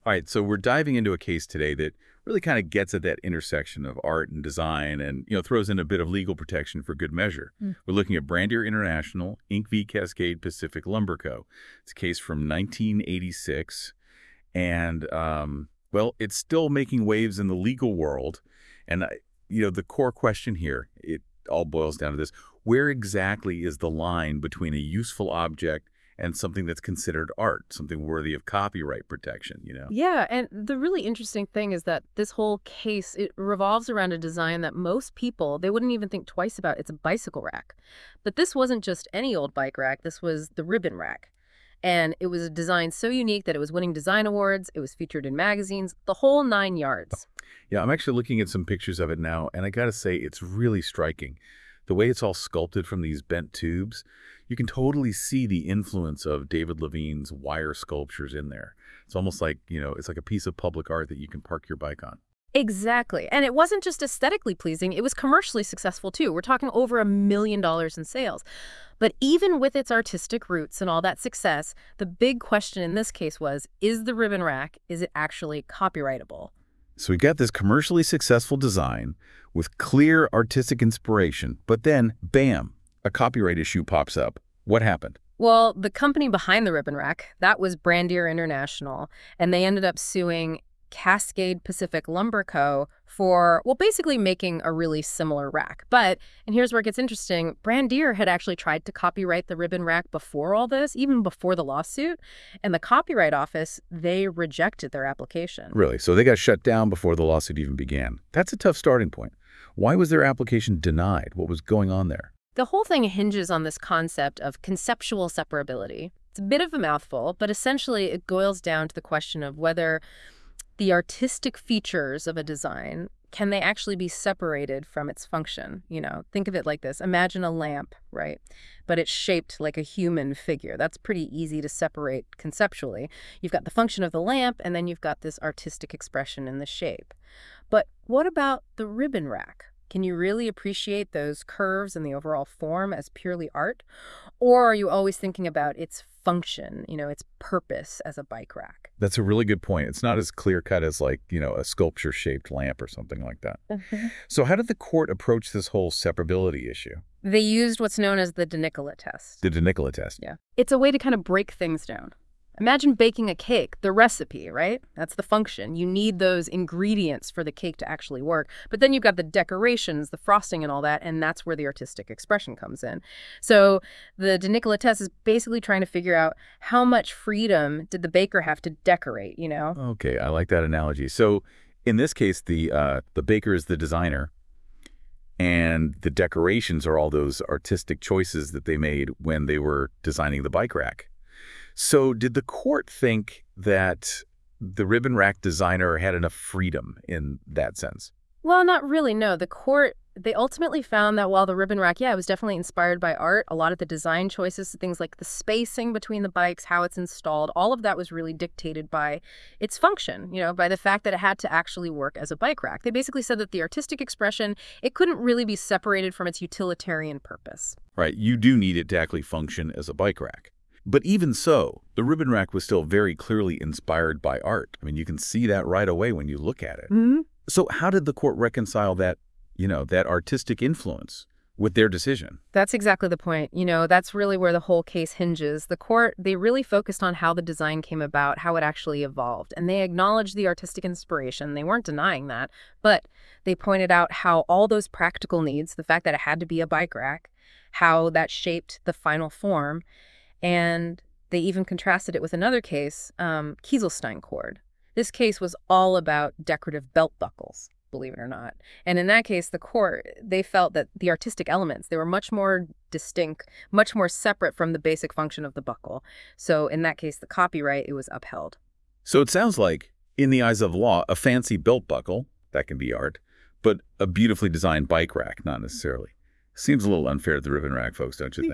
All right, so we're diving into a case today that really kind of gets at that intersection of art and design and, throws in a bit of legal protection for good measure. Mm. We're looking at Brandier International, Inc. v. Cascade Pacific Lumber Co. It's a case from 1986, and, well, it's still making waves in the legal world. And, the core question here, it all boils down to this. Where exactly is the line between a useful object and something that's considered art, something worthy of copyright protection? Yeah, and the really interesting thing is that this whole case, it revolves around a design that most people, they wouldn't even think twice about. It's a bicycle rack. But this wasn't just any old bike rack. This was the ribbon rack. And it was a design so unique that it was winning design awards. It was featured in magazines, the whole 9 yards. Yeah, I'm actually looking at some pictures of it now, and I gotta say, it's really striking. The way it's all sculpted from these bent tubes, you can totally see the influence of David Levine's wire sculptures in there. It's almost like, it's like a piece of public art that you can park your bike on. Exactly. And it wasn't just aesthetically pleasing, it was commercially successful too. We're talking over $1 million in sales. But even with its artistic roots and all that success, the big question in this case was, is the ribbon rack, is it actually copyrightable? So we got this commercially successful design with clear artistic inspiration, but then, bam, a copyright issue pops up. What happened? Well, the company behind the ribbon rack, that was Brandier International, and they ended up suing Cascade Pacific Lumber Co. for, well, basically making a really similar rack. But, and here's where it gets interesting, Brandier had actually tried to copyright the ribbon rack before all this, even before the lawsuit, and the Copyright Office, they rejected their application. Really? So they got shut down before the lawsuit even began. That's a tough starting point. Why was their application denied? What was going on there? The whole thing hinges on this concept of conceptual separability. It's a bit of a mouthful, but essentially it boils down to the question of whether the artistic features of a design, can they actually be separated from its function? Think of it like this. Imagine a lamp, right? But it's shaped like a human figure. That's pretty easy to separate conceptually. You've got the function of the lamp, and then you've got this artistic expression in the shape. But what about the ribbon rack? Can you really appreciate those curves and the overall form as purely art? Or are you always thinking about its function, its purpose as a bike rack? That's a really good point. It's not as clear-cut as like, a sculpture-shaped lamp or something like that. So how did the court approach this whole separability issue? They used what's known as the De Nicola test. The De Nicola test. Yeah. It's a way to kind of break things down. Imagine baking a cake, the recipe, right? That's the function. You need those ingredients for the cake to actually work. But then you've got the decorations, the frosting and all that, and that's where the artistic expression comes in. So the De Nicola test is basically trying to figure out how much freedom did the baker have to decorate? Okay, I like that analogy. So in this case, the baker is the designer, and the decorations are all those artistic choices that they made when they were designing the bike rack. So did the court think that the ribbon rack designer had enough freedom in that sense? Well, not really, no. The court, they ultimately found that while the ribbon rack, yeah, it was definitely inspired by art, a lot of the design choices, things like the spacing between the bikes, how it's installed, all of that was really dictated by its function, by the fact that it had to actually work as a bike rack. They basically said that the artistic expression, it couldn't really be separated from its utilitarian purpose. Right, you do need it to actually function as a bike rack. But even so, the ribbon rack was still very clearly inspired by art. I mean, you can see that right away when you look at it. Mm-hmm. So how did the court reconcile that, that artistic influence with their decision? That's exactly the point. That's really where the whole case hinges. The court, they really focused on how the design came about, how it actually evolved, and they acknowledged the artistic inspiration. They weren't denying that, but they pointed out how all those practical needs, the fact that it had to be a bike rack, how that shaped the final form. And they even contrasted it with another case, Kieselstein cord. This case was all about decorative belt buckles, believe it or not. And in that case, the court, they felt that the artistic elements, they were much more distinct, much more separate from the basic function of the buckle. So in that case, the copyright, it was upheld. So it sounds like, in the eyes of law, a fancy belt buckle, that can be art, but a beautifully designed bike rack, not necessarily. Seems a little unfair to the ribbon rack folks, don't you think?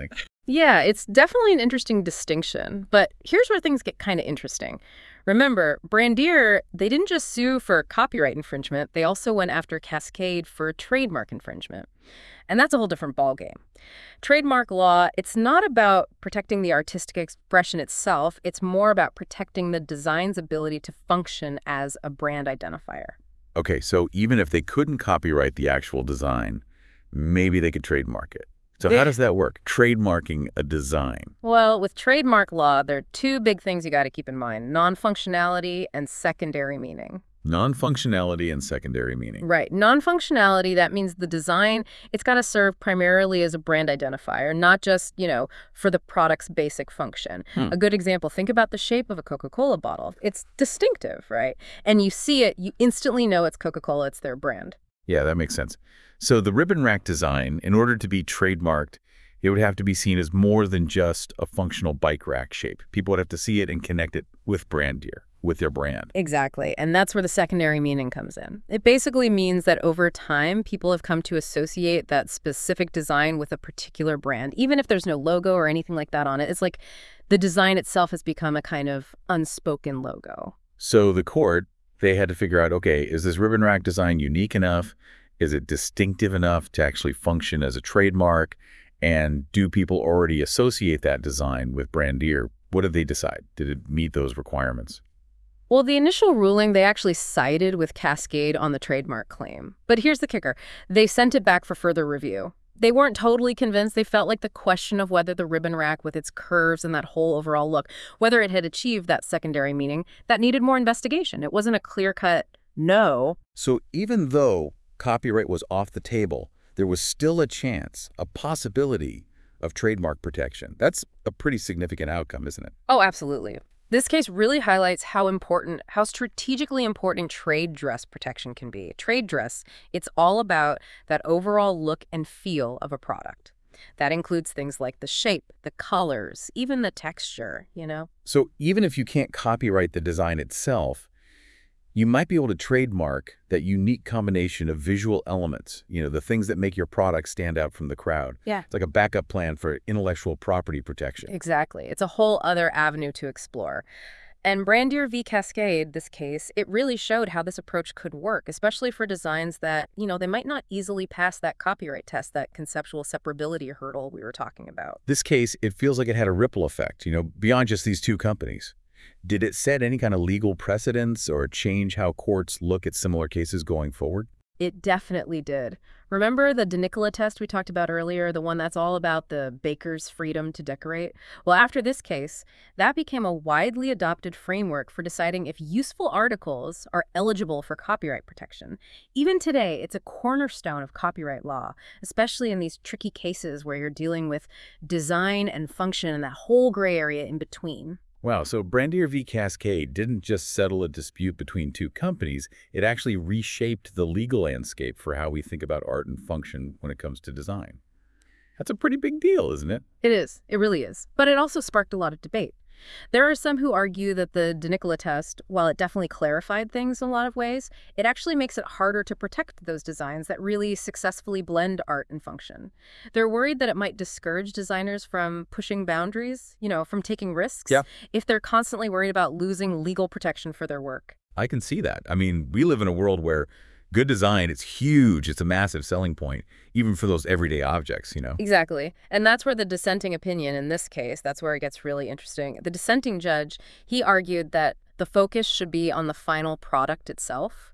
Yeah, it's definitely an interesting distinction. But here's where things get kind of interesting. Remember, Brandir, they didn't just sue for copyright infringement, they also went after Cascade for trademark infringement. And that's a whole different ballgame. Trademark law, it's not about protecting the artistic expression itself, it's more about protecting the design's ability to function as a brand identifier. Okay, so even if they couldn't copyright the actual design, maybe they could trademark it. So how does that work? Trademarking a design. Well, with trademark law, there are two big things you got to keep in mind: non-functionality and secondary meaning. Non-functionality and secondary meaning. Right. Non-functionality, that means the design, it's got to serve primarily as a brand identifier, not just, for the product's basic function. Hmm. A good example, think about the shape of a Coca-Cola bottle. It's distinctive, right? And you see it, you instantly know it's Coca-Cola, it's their brand. Yeah, that makes sense. So the ribbon rack design, in order to be trademarked, it would have to be seen as more than just a functional bike rack shape. People would have to see it and connect it with Brandir, with their brand. Exactly. And that's where the secondary meaning comes in. It basically means that over time, people have come to associate that specific design with a particular brand, even if there's no logo or anything like that on it. It's like the design itself has become a kind of unspoken logo. So the court, they had to figure out, okay, is this ribbon rack design unique enough? Is it distinctive enough to actually function as a trademark? And do people already associate that design with Brandir? What did they decide? Did it meet those requirements? Well, the initial ruling, they actually sided with Cascade on the trademark claim. But here's the kicker. They sent it back for further review. They weren't totally convinced. They felt like the question of whether the ribbon rack with its curves and that whole overall look, whether it had achieved that secondary meaning, that needed more investigation. It wasn't a clear-cut no. So even though copyright was off the table, there was still a chance, a possibility of trademark protection. That's a pretty significant outcome, isn't it? Oh, absolutely. This case really highlights how strategically important trade dress protection can be. Trade dress, it's all about that overall look and feel of a product. That includes things like the shape, the colors, even the texture. So even if you can't copyright the design itself, you might be able to trademark that unique combination of visual elements, the things that make your product stand out from the crowd. Yeah. It's like a backup plan for intellectual property protection. Exactly. It's a whole other avenue to explore. And Brandir v. Cascade, this case, it really showed how this approach could work, especially for designs that, they might not easily pass that copyright test, that conceptual separability hurdle we were talking about. This case, it feels like it had a ripple effect, beyond just these two companies. Did it set any kind of legal precedents or change how courts look at similar cases going forward? It definitely did. Remember the De Nicola test we talked about earlier, the one that's all about the baker's freedom to decorate? Well, after this case, that became a widely adopted framework for deciding if useful articles are eligible for copyright protection. Even today, it's a cornerstone of copyright law, especially in these tricky cases where you're dealing with design and function and that whole gray area in between. Wow, so Brandir v. Cascade didn't just settle a dispute between two companies, it actually reshaped the legal landscape for how we think about art and function when it comes to design. That's a pretty big deal, isn't it? It is. It really is. But it also sparked a lot of debate. There are some who argue that the De Nicola test, while it definitely clarified things in a lot of ways, it actually makes it harder to protect those designs that really successfully blend art and function. They're worried that it might discourage designers from pushing boundaries, from taking risks, if they're constantly worried about losing legal protection for their work. I can see that. I mean, we live in a world where good design, it's huge. It's a massive selling point, even for those everyday objects, Exactly. And that's where the dissenting opinion in this case, that's where it gets really interesting. The dissenting judge, he argued that the focus should be on the final product itself,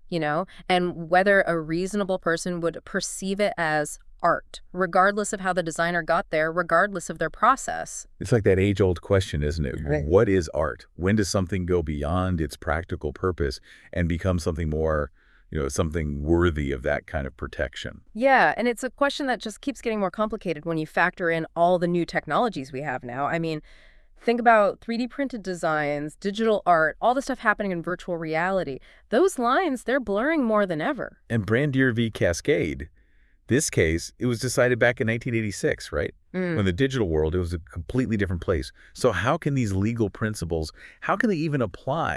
and whether a reasonable person would perceive it as art, regardless of how the designer got there, regardless of their process. It's like that age-old question, isn't it? Right. What is art? When does something go beyond its practical purpose and become something more something worthy of that kind of protection? Yeah, and it's a question that just keeps getting more complicated when you factor in all the new technologies we have now. I mean, think about 3D printed designs, digital art, all the stuff happening in virtual reality. Those lines, they're blurring more than ever. And Brandir v. Cascade, this case, it was decided back in 1986, right? When the digital world, it was a completely different place. So how can these legal principles, how can they even apply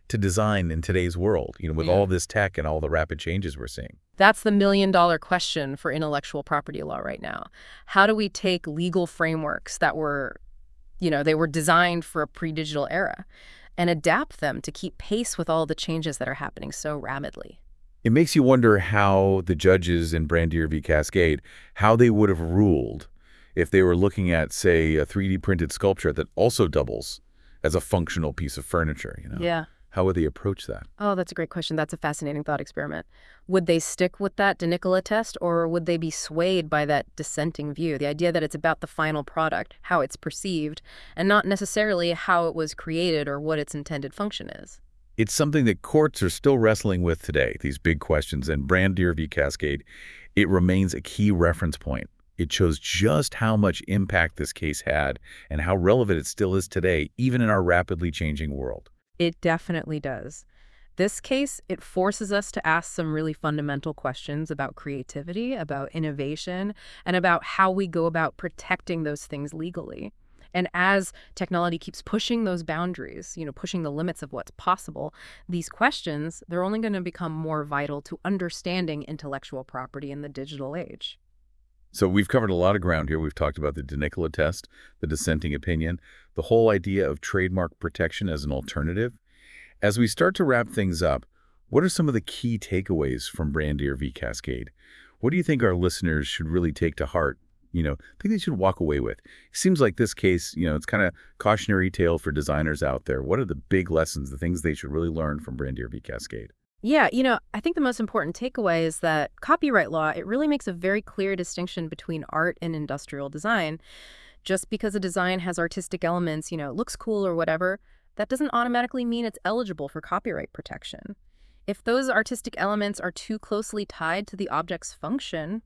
to design in today's world, with Yeah. all this tech and all the rapid changes we're seeing? That's the million-dollar question for intellectual property law right now. How do we take legal frameworks that were, they were designed for a pre-digital era and adapt them to keep pace with all the changes that are happening so rapidly? It makes you wonder how the judges in Brandeer v. Cascade, how they would have ruled if they were looking at, say, a 3D printed sculpture that also doubles as a functional piece of furniture. Yeah. How would they approach that? Oh, that's a great question. That's a fascinating thought experiment. Would they stick with that De Nicola test, or would they be swayed by that dissenting view, the idea that it's about the final product, how it's perceived, and not necessarily how it was created or what its intended function is? It's something that courts are still wrestling with today, these big questions, and Brandeer v. Cascade, it remains a key reference point. It shows just how much impact this case had and how relevant it still is today, even in our rapidly changing world. It definitely does. This case, it forces us to ask some really fundamental questions about creativity, about innovation, and about how we go about protecting those things legally. And as technology keeps pushing those boundaries, pushing the limits of what's possible, these questions, they're only going to become more vital to understanding intellectual property in the digital age. So we've covered a lot of ground here. We've talked about the De Nicola test, the dissenting opinion, the whole idea of trademark protection as an alternative. As we start to wrap things up, what are some of the key takeaways from Brandeer v. Cascade? What do you think our listeners should really take to heart? Think they should walk away with? It seems like this case, it's kind of cautionary tale for designers out there. What are the big lessons, the things they should really learn from Brandeer v. Cascade? Yeah, I think the most important takeaway is that copyright law, it really makes a very clear distinction between art and industrial design. Just because a design has artistic elements, looks cool or whatever, that doesn't automatically mean it's eligible for copyright protection. If those artistic elements are too closely tied to the object's function,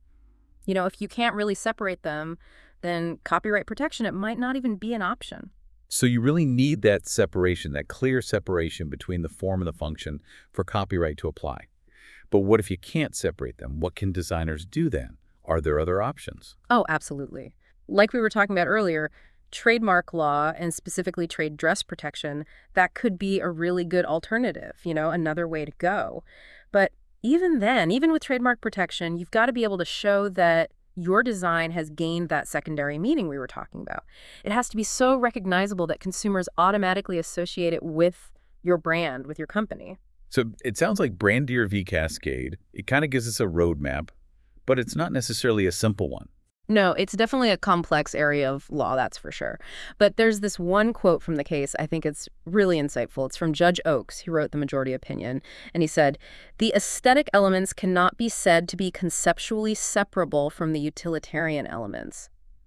if you can't really separate them, then copyright protection, it might not even be an option. So you really need that separation, that clear separation between the form and the function for copyright to apply. But what if you can't separate them? What can designers do then? Are there other options? Oh, absolutely. Like we were talking about earlier, trademark law and specifically trade dress protection, that could be a really good alternative, another way to go. But even then, even with trademark protection, you've got to be able to show that your design has gained that secondary meaning we were talking about. It has to be so recognizable that consumers automatically associate it with your brand, with your company. So it sounds like Brandeer v. Cascade, it kind of gives us a roadmap, but it's not necessarily a simple one. No, it's definitely a complex area of law, that's for sure. But there's this one quote from the case. I think it's really insightful. It's from Judge Oaks. He wrote the majority opinion. And he said, "The aesthetic elements cannot be said to be conceptually separable from the utilitarian elements."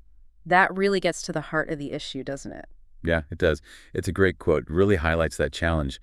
That really gets to the heart of the issue, doesn't it? Yeah, it does. It's a great quote. It really highlights that challenge,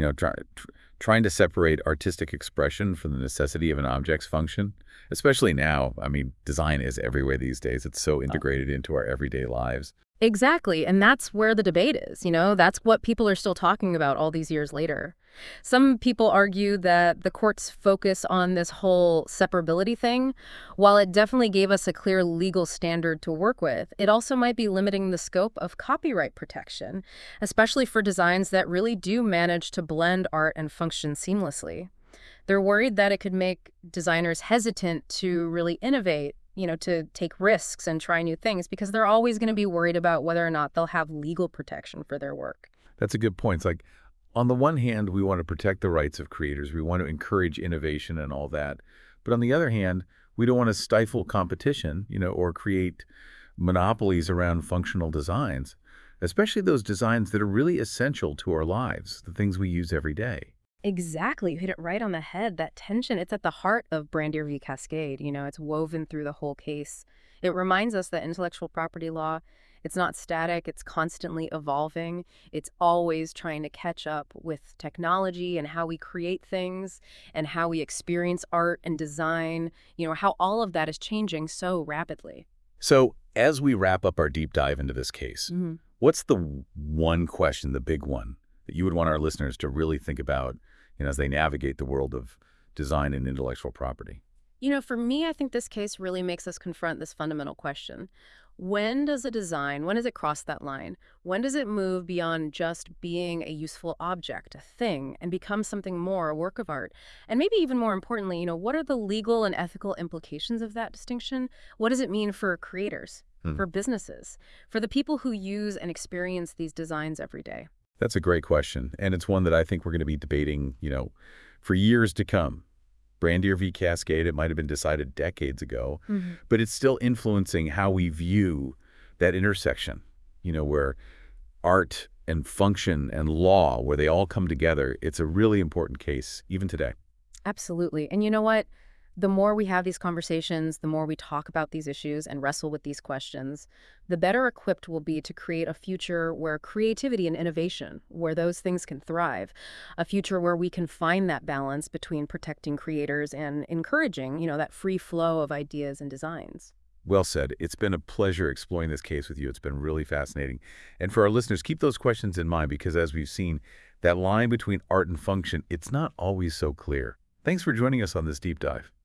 trying to separate artistic expression from the necessity of an object's function, especially now. I mean, design is everywhere these days. It's so integrated into our everyday lives. Exactly. And that's where the debate is. That's what people are still talking about all these years later. Some people argue that the court's focus on this whole separability thing, while it definitely gave us a clear legal standard to work with, it also might be limiting the scope of copyright protection, especially for designs that really do manage to blend art and function seamlessly. They're worried that it could make designers hesitant to really innovate, to take risks and try new things because they're always going to be worried about whether or not they'll have legal protection for their work. That's a good point. It's like, on the one hand, we want to protect the rights of creators. We want to encourage innovation and all that. But on the other hand, we don't want to stifle competition, or create monopolies around functional designs, especially those designs that are really essential to our lives, the things we use every day. Exactly. You hit it right on the head. That tension, it's at the heart of Brandeer v. Cascade. It's woven through the whole case. It reminds us that intellectual property law, it's not static. It's constantly evolving. It's always trying to catch up with technology and how we create things and how we experience art and design, how all of that is changing so rapidly. So as we wrap up our deep dive into this case, what's the one question, the big one, that you would want our listeners to really think about, as they navigate the world of design and intellectual property? For me, I think this case really makes us confront this fundamental question. When does when does it cross that line? When does it move beyond just being a useful object, a thing, and become something more, a work of art? And maybe even more importantly, what are the legal and ethical implications of that distinction? What does it mean for creators, Hmm. for businesses, for the people who use and experience these designs every day? That's a great question, and it's one that I think we're going to be debating, for years to come. Brandeer v. Cascade, it might have been decided decades ago, Hmm. but it's still influencing how we view that intersection, where art and function and law, where they all come together. It's a really important case, even today. Absolutely. And you know what? The more we have these conversations, the more we talk about these issues and wrestle with these questions, the better equipped we'll be to create a future where creativity and innovation, where those things can thrive, a future where we can find that balance between protecting creators and encouraging, that free flow of ideas and designs. Well said. It's been a pleasure exploring this case with you. It's been really fascinating. And for our listeners, keep those questions in mind because as we've seen, that line between art and function, it's not always so clear. Thanks for joining us on this deep dive.